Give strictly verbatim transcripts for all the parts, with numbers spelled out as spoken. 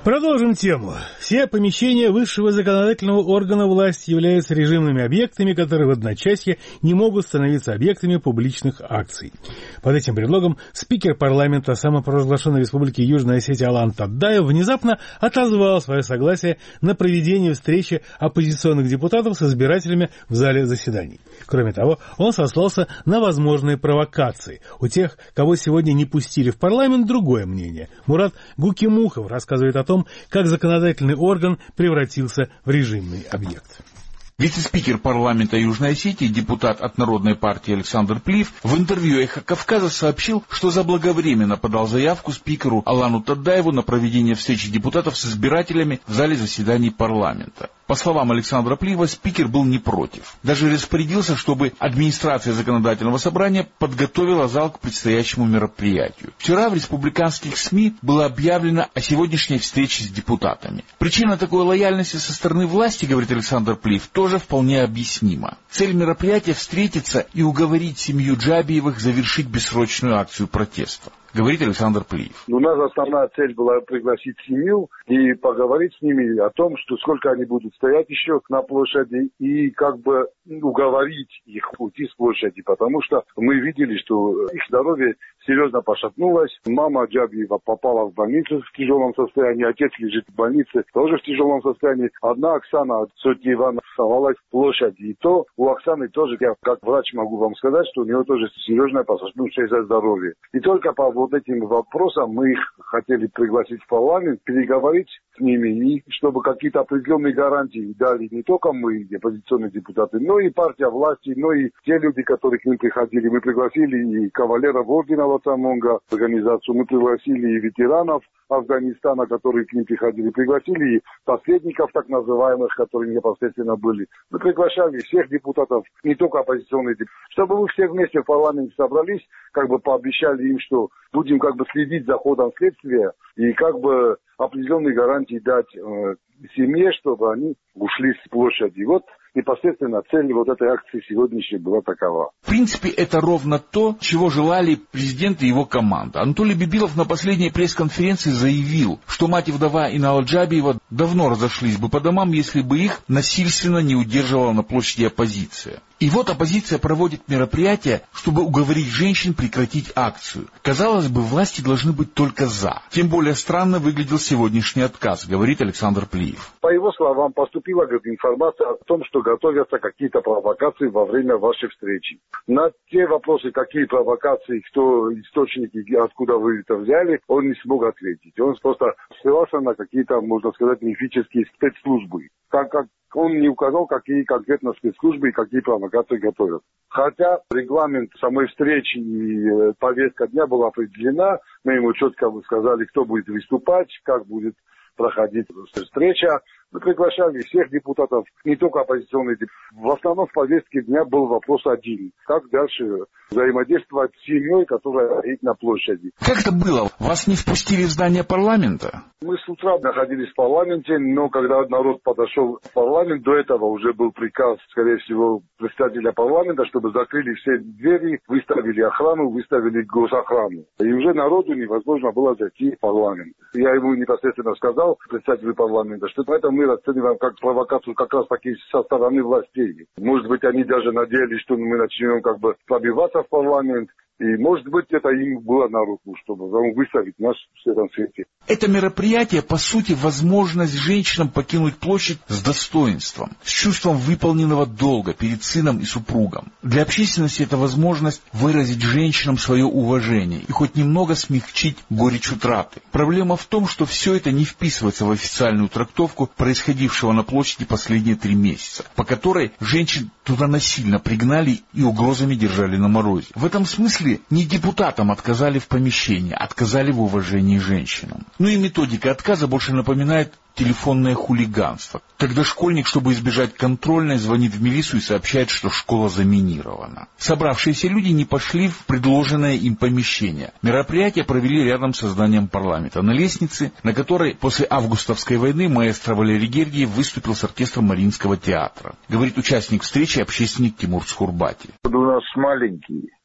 Продолжим тему. Все помещения высшего законодательного органа власти являются режимными объектами, которые в одночасье не могут становиться объектами публичных акций. Под этим предлогом спикер парламента самопровозглашенной республики Южная Осетия Алан Таддаев внезапно отозвал свое согласие на проведение встречи оппозиционных депутатов с избирателями в зале заседаний. Кроме того, он сослался на возможные провокации. У тех, кого сегодня не пустили в парламент, другое мнение. Мурат Гукимухов рассказывает о том, как законодательный орган превратился в режимный объект. Вице-спикер парламента Южной Осетии, депутат от Народной партии Александр Плиев в интервью «Эхо Кавказа» сообщил, что заблаговременно подал заявку спикеру Алану Таддаеву на проведение встречи депутатов с избирателями в зале заседаний парламента. По словам Александра Плиева, спикер был не против. Даже распорядился, чтобы администрация законодательного собрания подготовила зал к предстоящему мероприятию. Вчера в республиканских СМИ было объявлено о сегодняшней встрече с депутатами. Причина такой лояльности со стороны власти, говорит Александр Плиев, тоже вполне объяснима. Цель мероприятия — встретиться и уговорить семью Джабиевых завершить бессрочную акцию протеста, говорит Александр Плиев. У нас основная цель была пригласить семью и поговорить с ними о том, что сколько они будут стоять еще на площади, и как бы уговорить их уйти с площади, потому что мы видели, что их здоровье серьезно пошатнулось. Мама Джабиева попала в больницу в тяжелом состоянии, отец лежит в больнице тоже в тяжелом состоянии. Одна Оксана Сотни Ивановна оставалась в площади, и то у Оксаны тоже, я как врач могу вам сказать, что у нее тоже серьезное пошатнувшееся здоровье. И только по вот этим вопросам мы их хотели пригласить в парламент, переговорить с ними, и чтобы какие-то определенные гарантии дали не только мы, оппозиционные депутаты, но и партия власти, но и те люди, которые к ним приходили. Мы пригласили и кавалеров ордена Ватамонга, организацию, мы пригласили и ветеранов Афганистана, которые к ним приходили, пригласили и последников так называемых, которые непосредственно были. Мы приглашали всех депутатов, не только оппозиционных депутатов, чтобы мы все вместе в парламенте собрались, как бы пообещали им, что будем как бы следить за ходом следствия и как бы определенные гарантии дать э, семье, чтобы они ушли с площади. Вот непосредственно цель вот этой акции сегодняшней была такова. В принципе, это ровно то, чего желали президент и его команда. Анатолий Бибилов на последней пресс-конференции заявил, что мать и вдова Инала Джабиева давно разошлись бы по домам, если бы их насильственно не удерживала на площади оппозиция. И вот оппозиция проводит мероприятие, чтобы уговорить женщин прекратить акцию. Казалось бы, власти должны быть только за. Тем более странно выглядел сегодняшний отказ, говорит Александр Плиев. По его словам, поступила, говорит, информация о том, что готовятся какие-то провокации во время вашей встречи. На те вопросы, какие провокации, кто источники, откуда вы это взяли, он не смог ответить. Он просто ссылался на какие-то, можно сказать, мифические спецслужбы. Как, как он не указал, какие конкретно спецслужбы и какие провокации готовят. Хотя регламент самой встречи и повестка дня была определена, мы ему четко сказали, кто будет выступать, как будет проходить встреча. Мы приглашали всех депутатов, не только оппозиционных депутатов. В основном в повестке дня был вопрос один. Как дальше взаимодействовать с семьей, которая стоит на площади. Как это было? Вас не впустили в здание парламента? Мы с утра находились в парламенте, но когда народ подошел в парламент, до этого уже был приказ, скорее всего, председателя парламента, чтобы закрыли все двери, выставили охрану, выставили госохрану. И уже народу невозможно было зайти в парламент. Я ему непосредственно сказал, председателю парламента, что это мы расцениваем как провокацию как раз таки со стороны властей. Может быть, они даже надеялись, что мы начнем как бы пробиваться в парламент. И, может быть, это им было на руку, чтобы выставить нас в этом свете. Это мероприятие, по сути, возможность женщинам покинуть площадь с достоинством, с чувством выполненного долга перед сыном и супругом. Для общественности это возможность выразить женщинам свое уважение и хоть немного смягчить горечь утраты. Проблема в том, что все это не вписывается в официальную трактовку происходившего на площади последние три месяца, по которой женщин туда насильно пригнали и угрозами держали на морозе. В этом смысле не депутатам отказали в помещении, отказали в уважении женщинам. Ну и методика отказа больше напоминает телефонное хулиганство, когда школьник, чтобы избежать контрольной, звонит в милицию и сообщает, что школа заминирована. Собравшиеся люди не пошли в предложенное им помещение. Мероприятие провели рядом со зданием парламента, на лестнице, на которой после августовской войны маэстро Валерий Гергиев выступил с оркестром Мариинского театра. Говорит участник встречи, общественник Тимур Цхурбати. У нас маленький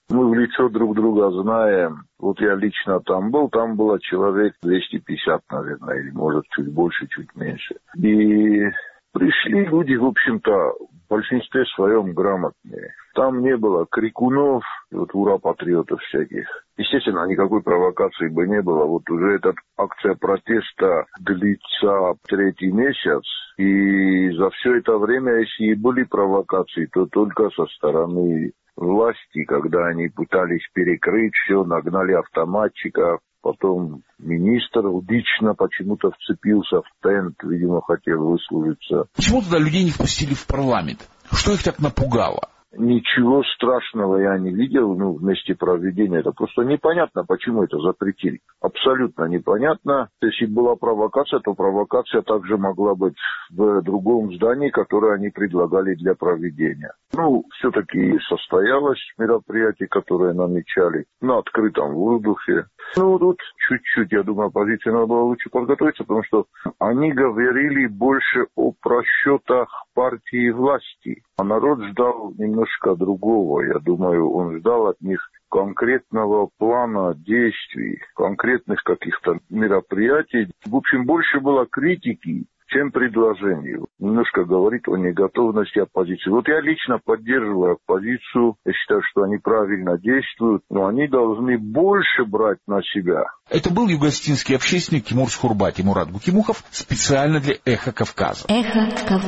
Мы в лицо друг друга знаем. Вот я лично там был, там было человек двести пятьдесят, наверное, или может чуть больше, чуть меньше. И пришли люди, в общем-то, в большинстве своем грамотные. Там не было крикунов, вот ура-патриотов всяких. Естественно, никакой провокации бы не было. Вот уже эта акция протеста длится третий месяц. И за все это время, если и были провокации, то только со стороны власти, когда они пытались перекрыть все, нагнали автоматчиков. Потом министр лично почему-то вцепился в тент, видимо, хотел выслужиться. Почему тогда людей не впустили в парламент? Что их так напугало? Ничего страшного я не видел, ну, в месте проведения. Это просто непонятно, почему это запретили. Абсолютно непонятно. Если была провокация, то провокация также могла быть в другом здании, которое они предлагали для проведения. Ну, все-таки состоялось мероприятие, которое намечали на открытом воздухе. Ну, тут чуть-чуть, я думаю, оппозиции надо было лучше подготовиться, потому что они говорили больше о просчетах партии власти. А народ ждал немножко другого. Я думаю, он ждал от них конкретного плана действий, конкретных каких-то мероприятий. В общем, больше было критики, чем предложений. Немножко говорит о неготовности оппозиции. Вот я лично поддерживаю оппозицию. Я считаю, что они правильно действуют, но они должны больше брать на себя. Это был юго-осетинский общественник Тимур Схурба, Тимурат Гукимухов, специально для «Эхо Кавказа». Эхо Кавказа.